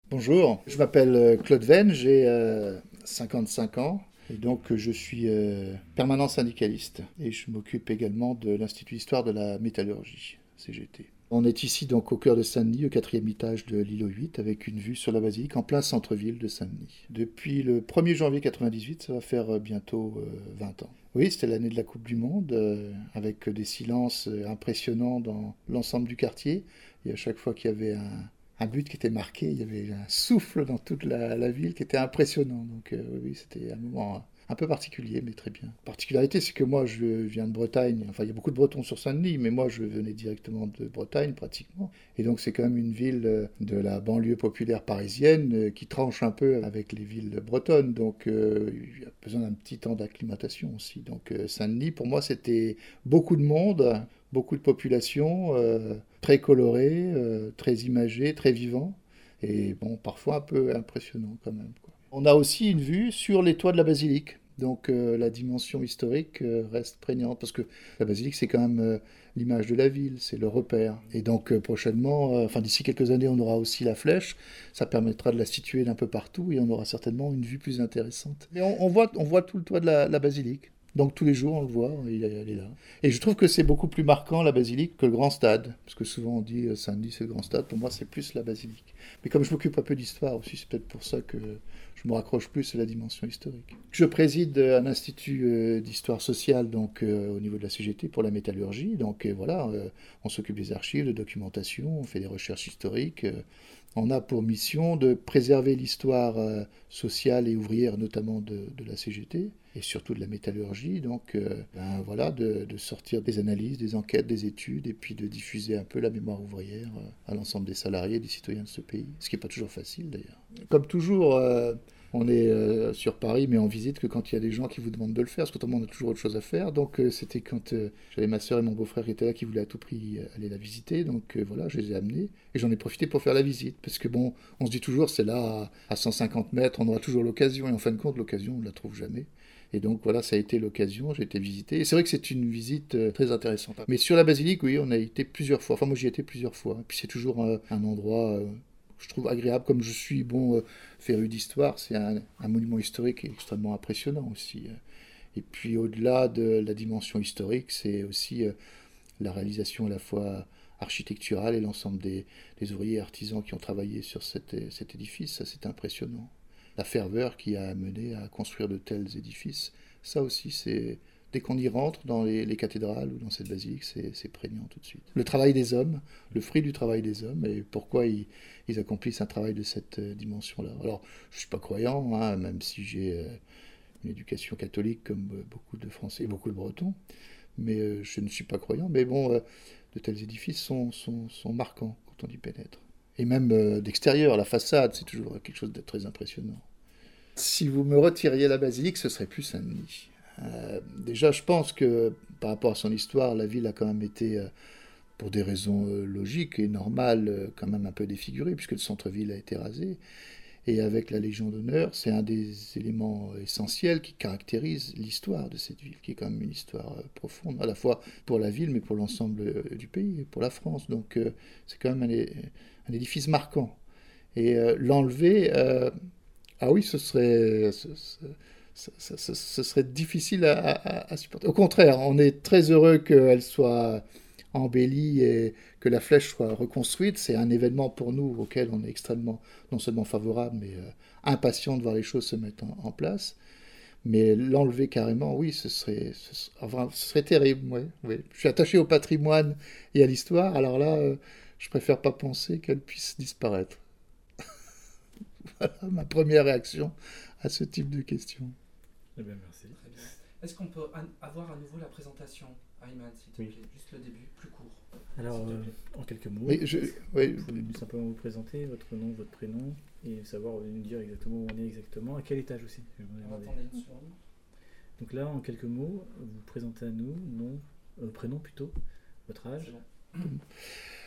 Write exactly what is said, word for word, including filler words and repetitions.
Bonjour, je m'appelle euh, Claude Venn, j'ai euh, cinquante-cinq ans et donc euh, je suis euh, permanent syndicaliste et je m'occupe également de l'Institut d'histoire de la métallurgie, C G T. On est ici donc au cœur de Saint-Denis, au quatrième étage de l'îlot huit, avec une vue sur la basilique en plein centre-ville de Saint-Denis. Depuis le premier janvier quatre-vingt-dix-huit, ça va faire euh, bientôt euh, vingt ans. Oui, c'était l'année de la Coupe du Monde, euh, avec des silences euh, impressionnants dans l'ensemble du quartier. Et à chaque fois qu'il y avait un, un but qui était marqué, il y avait un souffle dans toute la, la ville qui était impressionnant. Donc euh, oui, oui, c'était un moment un peu particulier, mais très bien. La particularité, c'est que moi, je viens de Bretagne. Enfin, il y a beaucoup de Bretons sur Saint-Denis, mais moi, je venais directement de Bretagne, pratiquement. Et donc, c'est quand même une ville euh, de la banlieue populaire parisienne euh, qui tranche un peu avec les villes bretonnes. Donc, euh, il y a besoin d'un petit temps d'acclimatation aussi. Donc, euh, Saint-Denis, pour moi, c'était beaucoup de monde, beaucoup de population, euh, très colorée, euh, très imagée, très vivant. Et bon, parfois un peu impressionnant quand même, quoi. On a aussi une vue sur les toits de la basilique. Donc euh, la dimension historique euh, reste prégnante parce que la basilique c'est quand même euh, l'image de la ville, c'est le repère. Et donc euh, prochainement, euh, enfin d'ici quelques années, on aura aussi la flèche. Ça permettra de la situer d'un peu partout et on aura certainement une vue plus intéressante. Et on, on voit, on voit tout le toit de la, la basilique. Donc tous les jours on le voit, il est, il est là. Et je trouve que c'est beaucoup plus marquant la basilique que le grand stade. Parce que souvent on dit euh, Saint-Denis c'est le grand stade, pour moi c'est plus la basilique. Mais comme je m'occupe un peu d'histoire aussi, c'est peut-être pour ça que je me raccroche plus à la dimension historique. Je préside un institut euh, d'histoire sociale donc euh, au niveau de la C G T pour la métallurgie. Donc euh, voilà, euh, on s'occupe des archives, de documentation, on fait des recherches historiques. Euh, on a pour mission de préserver l'histoire euh, sociale et ouvrière, notamment de, de la C G T et surtout de la métallurgie. Donc euh, ben, voilà, de, de sortir des analyses, des enquêtes, des études et puis de diffuser un peu la mémoire ouvrière euh, à l'ensemble des salariés et des citoyens de ce pays. Ce qui n'est pas toujours facile d'ailleurs. Comme toujours, euh, on est euh, sur Paris, mais on visite que quand il y a des gens qui vous demandent de le faire, parce qu'autrement on a toujours autre chose à faire. Donc euh, c'était quand euh, j'avais ma soeur et mon beau-frère qui étaient là, qui voulaient à tout prix aller la visiter. Donc euh, voilà, je les ai amenés et j'en ai profité pour faire la visite. Parce que bon, on se dit toujours, c'est là à, à cent cinquante mètres, on aura toujours l'occasion. Et en fin de compte, l'occasion, on ne la trouve jamais. Et donc voilà, ça a été l'occasion, j'ai été visité. Et c'est vrai que c'est une visite euh, très intéressante. Mais sur la basilique, oui, on a été plusieurs fois. Enfin, moi j'y ai été plusieurs fois. Et puis c'est toujours euh, un endroit, euh, je trouve agréable, comme je suis bon euh, féru d'histoire. C'est un, un monument historique extrêmement impressionnant aussi. Et puis au-delà de la dimension historique, c'est aussi euh, la réalisation à la fois architecturale et l'ensemble des, des ouvriers et artisans qui ont travaillé sur cet, cet édifice. Ça, c'est impressionnant. La ferveur qui a amené à construire de tels édifices, ça aussi, c'est dès qu'on y rentre dans les, les cathédrales ou dans cette basilique, c'est, c'est prégnant tout de suite. Le travail des hommes, le fruit du travail des hommes, et pourquoi ils, ils accomplissent un travail de cette dimension-là. Alors, je ne suis pas croyant, hein, même si j'ai euh, une éducation catholique comme beaucoup de Français et beaucoup de Bretons, mais euh, je ne suis pas croyant. Mais bon, euh, de tels édifices sont, sont, sont marquants quand on y pénètre. Et même euh, d'extérieur, la façade, c'est toujours quelque chose de très impressionnant. Si vous me retiriez la basilique, ce serait plus Saint-Denis. Euh, déjà, je pense que par rapport à son histoire, la ville a quand même été, euh, pour des raisons euh, logiques et normales, euh, quand même un peu défigurée, puisque le centre-ville a été rasé. Et avec la Légion d'honneur, c'est un des éléments essentiels qui caractérise l'histoire de cette ville, qui est quand même une histoire euh, profonde, à la fois pour la ville, mais pour l'ensemble euh, du pays, et pour la France. Donc euh, c'est quand même un, un édifice marquant. Et euh, l'enlever, euh, ah oui, ce serait, ce, ce, ce, ce, ce serait difficile à, à, à supporter. Au contraire, on est très heureux qu'elle soit embellie et que la flèche soit reconstruite. C'est un événement pour nous auquel on est extrêmement, non seulement favorable, mais euh, impatient de voir les choses se mettre en, en place. Mais l'enlever carrément, oui, ce serait, ce serait, enfin, ce serait terrible. Ouais, ouais. Je suis attaché au patrimoine et à l'histoire, alors là, euh, je préfère pas penser qu'elle puisse disparaître. Voilà ma première réaction à ce type de questions. Eh bien, merci. Très bien. Est-ce qu'on peut an- avoir à nouveau la présentation, Ayman, s'il te Oui. plaît? Juste le début, plus court. Alors, S'il te euh, plaît. en quelques mots, Oui, je, oui, vous pouvez simplement vous présenter, votre nom, votre prénom, et savoir nous dire exactement où on est exactement, à quel étage aussi. Je vais vous On va demander. attendre une seconde. Donc là, en quelques mots, vous vous présentez à nous, nom, euh, prénom plutôt, votre âge. C'est bon.